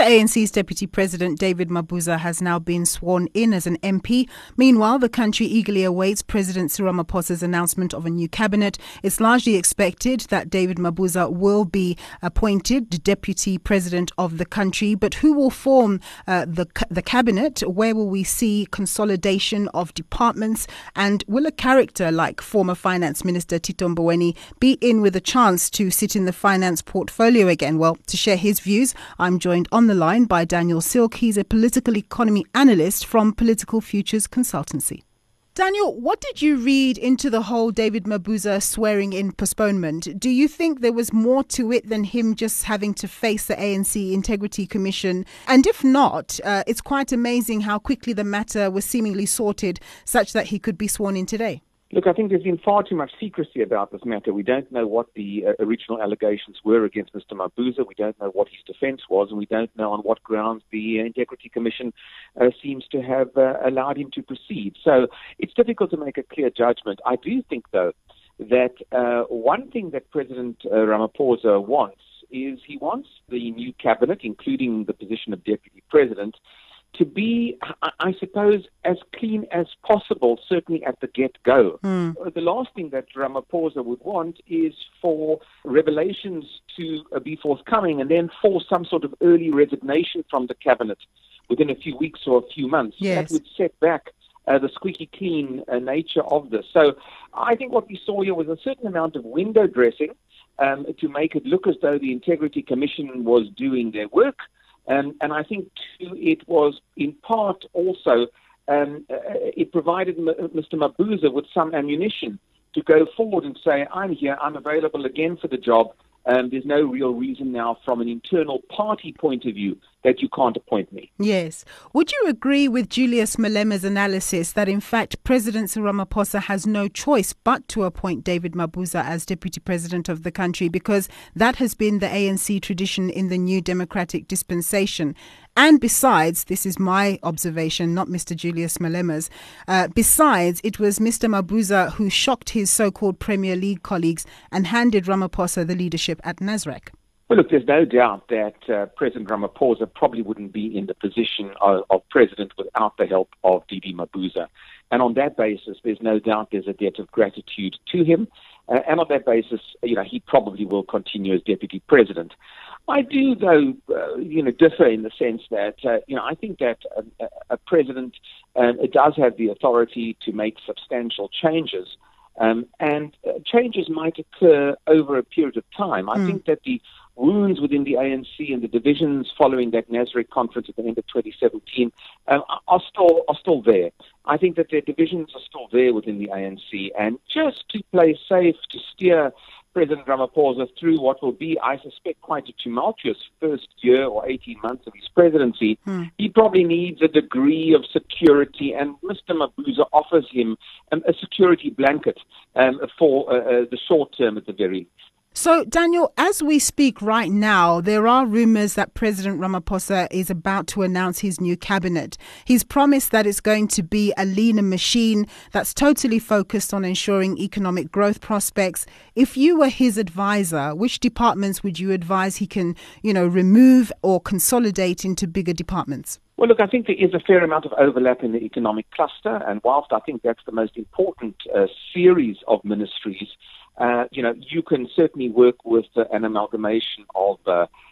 ANC's Deputy President David Mabuza has now been sworn in as an MP. Meanwhile, the country eagerly awaits President Cyril Ramaphosa's announcement of a new cabinet. It's largely expected that David Mabuza will be appointed Deputy President of the country. But who will form the cabinet? Where will we see consolidation of departments? And will a character like former Finance Minister Tito Mboweni be in with a chance to sit in the finance portfolio again? Well, to share his views, I'm joined on the line by Daniel Silk. He's a political economy analyst from Political Futures Consultancy. Daniel, what did you read into the whole David Mabuza swearing in postponement? Do you think there was more to it than him just having to face the ANC Integrity Commission? And if not, it's quite amazing how quickly the matter was seemingly sorted such that he could be sworn in today. Look, I think there's been far too much secrecy about this matter. We don't know what the original allegations were against Mr. Mabuza. We don't know what his defense was, and we don't know on what grounds the Integrity Commission seems to have allowed him to proceed. So it's difficult to make a clear judgment. I do think, though, that one thing that President Ramaphosa wants is he wants the new cabinet, including the position of Deputy President, to be, I suppose, as clean as possible, certainly at the get-go. The last thing that Ramaphosa would want is for revelations to be forthcoming and then for some sort of early resignation from the cabinet within a few weeks or a few months. Yes. That would set back the squeaky clean nature of this. So I think what we saw here was a certain amount of window dressing to make it look as though the Integrity Commission was doing their work. And I think, too, it was in part also, it provided Mr. Mabuza with some ammunition to go forward and say, I'm here, I'm available again for the job. There's no real reason now from an internal party point of view that you can't appoint me. Yes. Would you agree with Julius Malema's analysis that, in fact, President Cyril Ramaphosa has no choice but to appoint David Mabuza as Deputy President of the country because that has been the ANC tradition in the new democratic dispensation? And besides, this is my observation, not Mr. Julius Malema's, besides, it was Mr. Mabuza who shocked his so-called Premier League colleagues and handed Ramaphosa the leadership at Nasrec. Well, look, there's no doubt that President Ramaphosa probably wouldn't be in the position of president without the help of D.D. Mabuza. And on that basis, there's no doubt there's a debt of gratitude to him. And on that basis, he probably will continue as deputy president. I do, though, differ in the sense that, I think that a president does have the authority to make substantial changes. And changes might occur over a period of time. I think that the wounds within the ANC and the divisions following that Nasrec conference at the end of 2017 are still there. I think that the divisions are still there within the ANC. And just to play safe, to steer President Ramaphosa through what will be, I suspect, quite a tumultuous first year or 18 months of his presidency, he probably needs a degree of security, and Mr. Mabuza offers him a security blanket for the short term at the very least. So, Daniel, as we speak right now, there are rumours that President Ramaphosa is about to announce his new cabinet. He's promised that it's going to be a leaner machine that's totally focused on ensuring economic growth prospects. If you were his advisor, which departments would you advise he can, remove or consolidate into bigger departments? Well, look, I think there is a fair amount of overlap in the economic cluster, and whilst I think that's the most important series of ministries, you can certainly work with an amalgamation of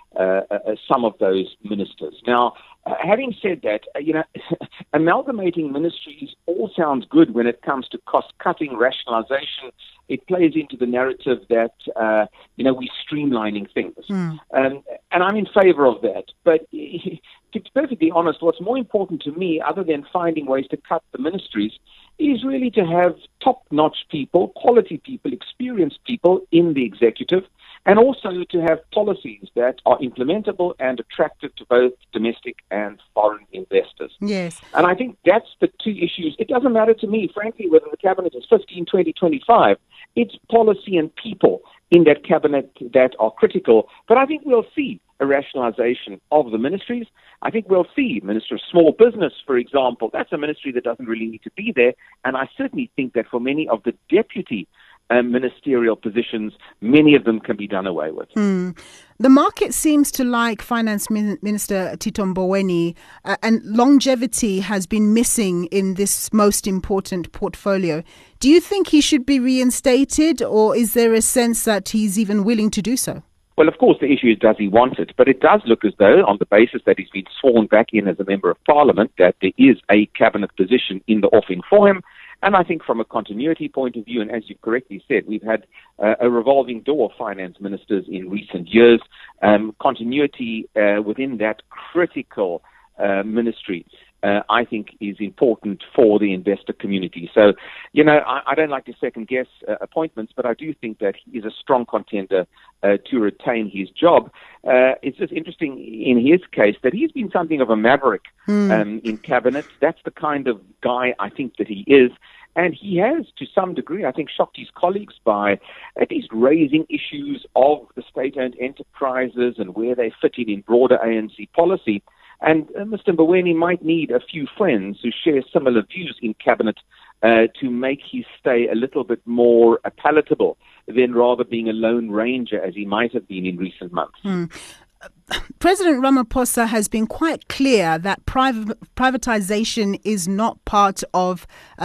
some of those ministers. Now, having said that, amalgamating ministries all sounds good when it comes to cost-cutting, rationalization. It plays into the narrative that, we're streamlining things. And I'm in favor of that. But to be perfectly honest, what's more important to me, other than finding ways to cut the ministries, is really to have top-notch people, quality people, experienced people in the executive, and also to have policies that are implementable and attractive to both domestic and foreign investors. Yes. And I think that's the two issues. It doesn't matter to me, frankly, whether the cabinet is 15, 20, 25. It's policy and people in that cabinet that are critical. But I think we'll see a rationalization of the ministries. I think we'll see Minister of Small Business, for example. That's a ministry that doesn't really need to be there. And I certainly think that for many of the deputy ministerial positions, many of them can be done away with. The market seems to like Finance Minister Tito Mboweni, and longevity has been missing in this most important portfolio. Do you think he should be reinstated, or is there a sense that he's even willing to do so? Well, of course, the issue is, does he want it? But it does look as though, on the basis that he's been sworn back in as a member of parliament, that there is a cabinet position in the offing for him. And I think from a continuity point of view, and as you correctly said, we've had a revolving door of finance ministers in recent years. Continuity within that critical ministry, I think, is important for the investor community. So, I don't like to second guess appointments, but I do think that he is a strong contender to retain his job. It's just interesting in his case that he's been something of a maverick in cabinet. That's the kind of guy I think that he is. And he has, to some degree, I think, shocked his colleagues by at least raising issues of the state-owned enterprises and where they fit in broader ANC policy. And Mr. Mboweni might need a few friends who share similar views in cabinet to make his stay a little bit more palatable than rather being a lone ranger as he might have been in recent months. President Ramaphosa has been quite clear that privatization is not part of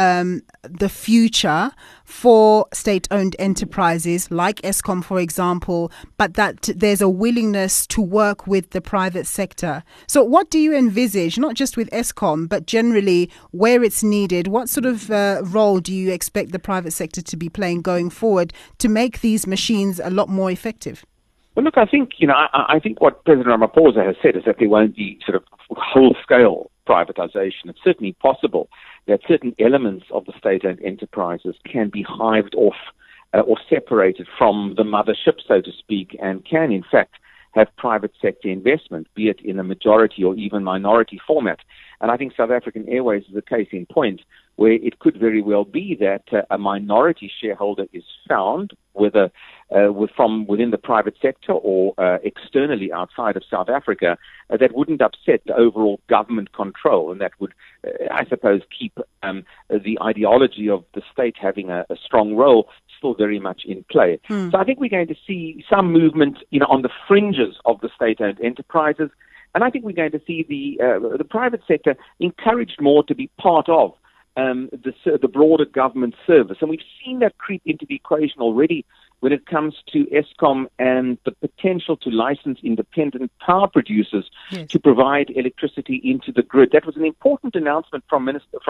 the future for state-owned enterprises like Eskom, for example, but that there's a willingness to work with the private sector. So what do you envisage, not just with Eskom, but generally where it's needed? What sort of role do you expect the private sector to be playing going forward to make these machines a lot more effective? Well, look, I think, I think what President Ramaphosa has said is that there won't be sort of whole-scale privatization. It's certainly possible that certain elements of the state-owned enterprises can be hived off or separated from the mothership, so to speak, and can, in fact, have private sector investment, be it in a majority or even minority format. And I think South African Airways is a case in point where it could very well be that a minority shareholder is found, whether from within the private sector or externally outside of South Africa, that wouldn't upset the overall government control, and that would, I suppose, keep the ideology of the state having a strong role still very much in play. So I think we're going to see some movement, on the fringes of the state-owned enterprises, and I think we're going to see the private sector encouraged more to be part of the broader government service. And we've seen that creep into the equation already when it comes to Eskom and the potential to license independent power producers to provide electricity into the grid. That was an important announcement from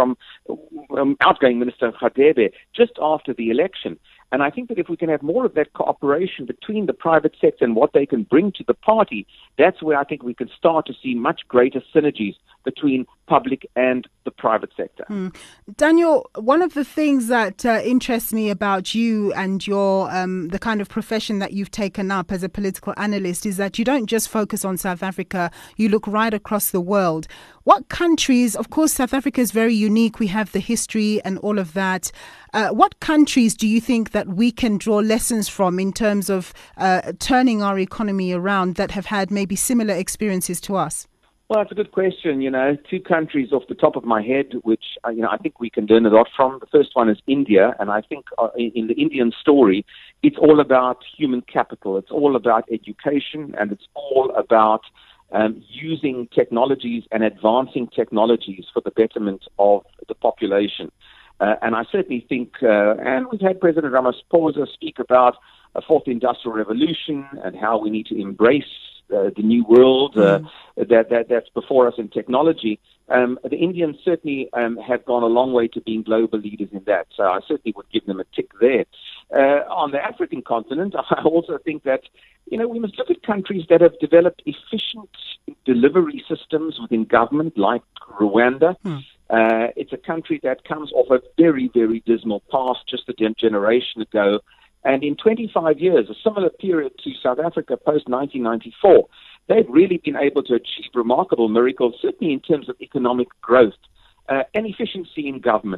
outgoing Minister Radebe just after the election. And I think that if we can have more of that cooperation between the private sector and what they can bring to the party, that's where I think we can start to see much greater synergies between public and the private sector. Daniel, one of the things that interests me about you and your the kind of profession that you've taken up as a political analyst is that you don't just focus on South Africa, you look right across the world. What countries, of course, South Africa is very unique, we have the history and all of that. What countries do you think that we can draw lessons from in terms of turning our economy around that have had maybe similar experiences to us? Well, that's a good question. Two countries off the top of my head, which, I think we can learn a lot from. The first one is India. And I think in the Indian story, it's all about human capital. It's all about education, and it's all about using technologies and advancing technologies for the betterment of the population. And I certainly think, and we've had President Ramaphosa speak about a fourth industrial revolution and how we need to embrace the new world that's before us in technology. The Indians certainly have gone a long way to being global leaders in that. So I certainly would give them a tick there. On the African continent, I also think that, we must look at countries that have developed efficient delivery systems within government, like Rwanda. It's a country that comes off a very, very dismal past just a generation ago. And in 25 years, a similar period to South Africa post-1994, they've really been able to achieve remarkable miracles, certainly in terms of economic growth and efficiency in government.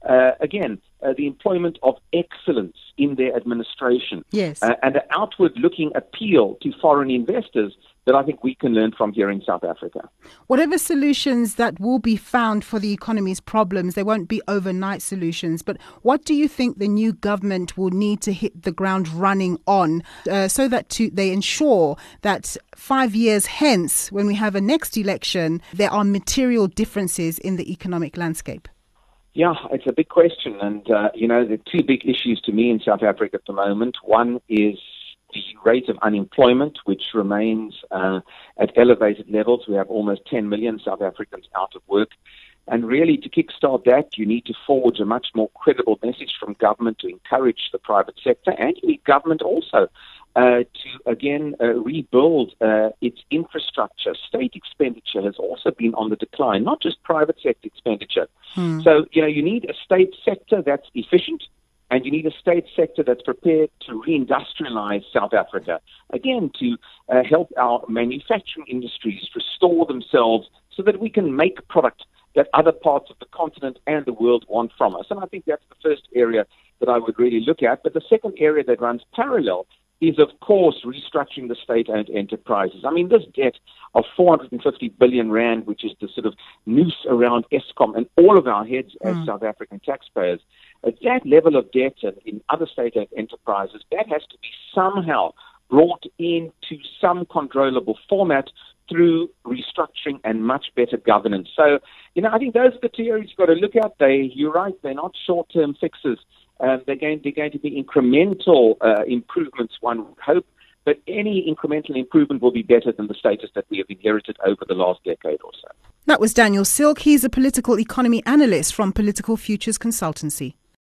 the employment of excellence in their administration, yes, and an outward-looking appeal to foreign investors that I think we can learn from here in South Africa. Whatever solutions that will be found for the economy's problems, they won't be overnight solutions. But what do you think the new government will need to hit the ground running on so that they ensure that 5 years hence, when we have a next election, there are material differences in the economic landscape? Yeah, it's a big question. And, there are two big issues to me in South Africa at the moment. One is the rate of unemployment, which remains at elevated levels. We have almost 10 million South Africans out of work. And really, to kickstart that, you need to forge a much more credible message from government to encourage the private sector, and you need government also to, again, rebuild its infrastructure. State expenditure has also been on the decline, not just private sector expenditure. So, you need a state sector that's efficient, and you need a state sector that's prepared to reindustrialize South Africa, again, to help our manufacturing industries restore themselves so that we can make product that other parts of the continent and the world want from us. And I think that's the first area that I would really look at. But the second area that runs parallel is, of course, restructuring the state-owned enterprises. I mean, this debt of 450 billion rand, which is the sort of noose around Eskom and all of our heads as South African taxpayers, that level of debt in other state-owned enterprises, that has to be somehow brought into some controllable format through restructuring and much better governance. So, I think those are the two areas you've got to look at. You're right, they're not short-term fixes. They're going to be incremental improvements, one would hope, but any incremental improvement will be better than the status that we have inherited over the last decade or so. That was Daniel Silk. He's a political economy analyst from Political Futures Consultancy.